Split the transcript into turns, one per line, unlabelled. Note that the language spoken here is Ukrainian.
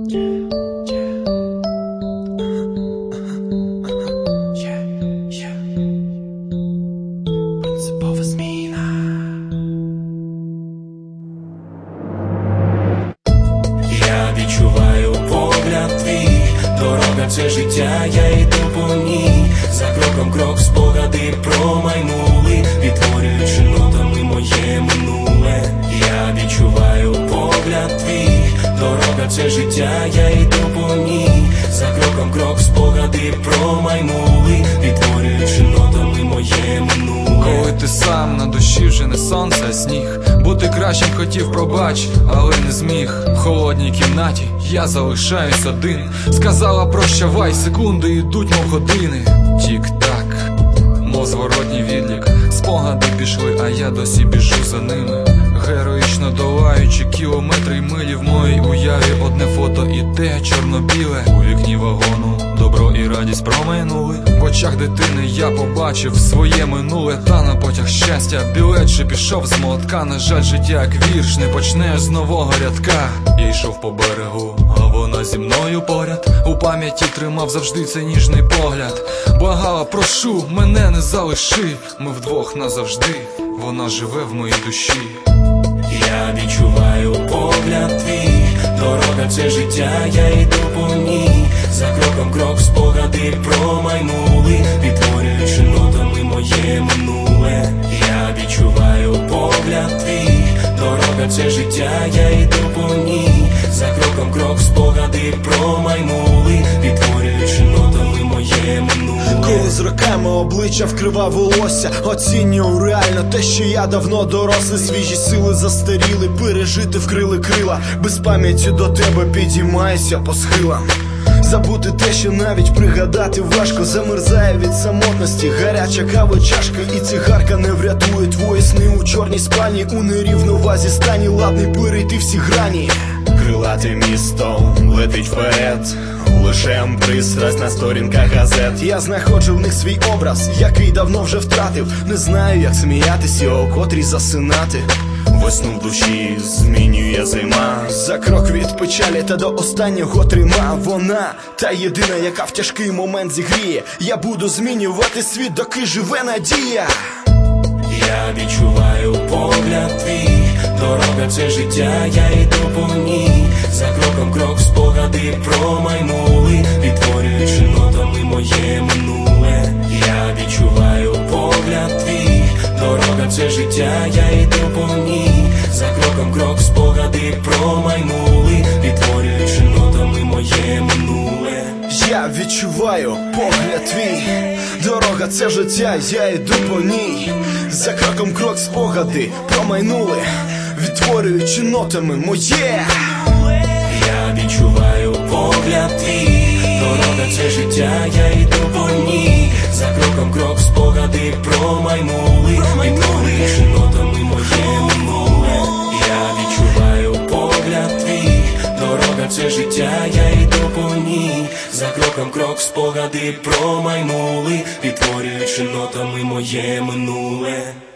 Принципова зміна. Я відчуваю погляд твій, дорога це життя, я йду по ній. За кроком крок спогади промайнули, відтворюючи нотами моє минуле. Я відчуваю погляд твій, дорога це життя, я йду по ній. За кроком крок спогади промайнули, відтворюючи нотами моє минуле.
Коли ти сам, на душі вже не сонце, а сніг. Бути кращим хотів, пробач, але не зміг. В холодній кімнаті я залишаюсь один. Сказала прощавай, секунди йдуть, мов години. Тік-так, мов зворотній відлік. Спогади пішли, а я досі біжу за ними. Героїчно долаючи кілометри й милі, в моїй уяві одне фото і те чорно-біле. У вікні вагону добро і радість промайнули. В очах дитини я побачив своє минуле. Та на потяг щастя білет же пішов з молотка. На жаль, життя як вірш, не почнеш з нового рядка. Я йшов по берегу, а вона зі мною поряд. У пам'яті тримав завжди цей ніжний погляд. Благала, прошу, мене не залиши. Ми вдвох назавжди, вона живе в моїй душі.
Я відчуваю погляд твій, дорога це життя, я йду по ній. За кроком крок спогади промайнули, відтворюючи нотами моє минуле. Я відчуваю погляд твій, дорога це життя, я йду по ній. За кроком крок спогади промайнули, відтворюючи нотами моє минуле.
Коли з роками обличчя вкривав волосся, оцінюю реально те, що я давно дорослий. Свіжі сили застаріли, пережити вкрили крила. Без пам'яті до тебе підіймаюся по схилам. Забути те, що навіть пригадати важко. Замерзає від самотності гаряча кава чашка, і цигарка не врятує твої сни у чорній спальні. У нерівновазі стані, ладний перейти всі грані.
Крилате місто летить вперед, лише пристрасть на сторінках газет.
Я знаходжу в них свій образ, який давно вже втратив. Не знаю, як сміятися, о котрій засинати.
Весну в душі змінює зима.
За крок від печалі та до останнього трима. Вона та єдина, яка в тяжкий момент зігріє. Я буду змінювати світ, доки живе надія.
Я відчуваю погляд твій, дорога це життя, я йду по ній. За кроком крок спогади промайнули, відтворюючи нотами моє минуле. Я відчуваю погляд твій, дорога це життя, я йду по ній. За кроком крок спогади промайнули, відтворюючи нотами моє минуле.
Я відчуваю погляд твій, дорога це життя, я йду по ній. За кроком крок спогади промайнули, відтворюючи нотами моє.
Я відчуваю погляд твій, дорога це життя, я йду по ній. За кроком крок спогади промайнули, відтворюючи нотами моє минуле. Я відчуваю погляд твій, дорога це життя, я йду по ній. За кроком крок спогади промайнули, відтворюючи нотами моє минуле.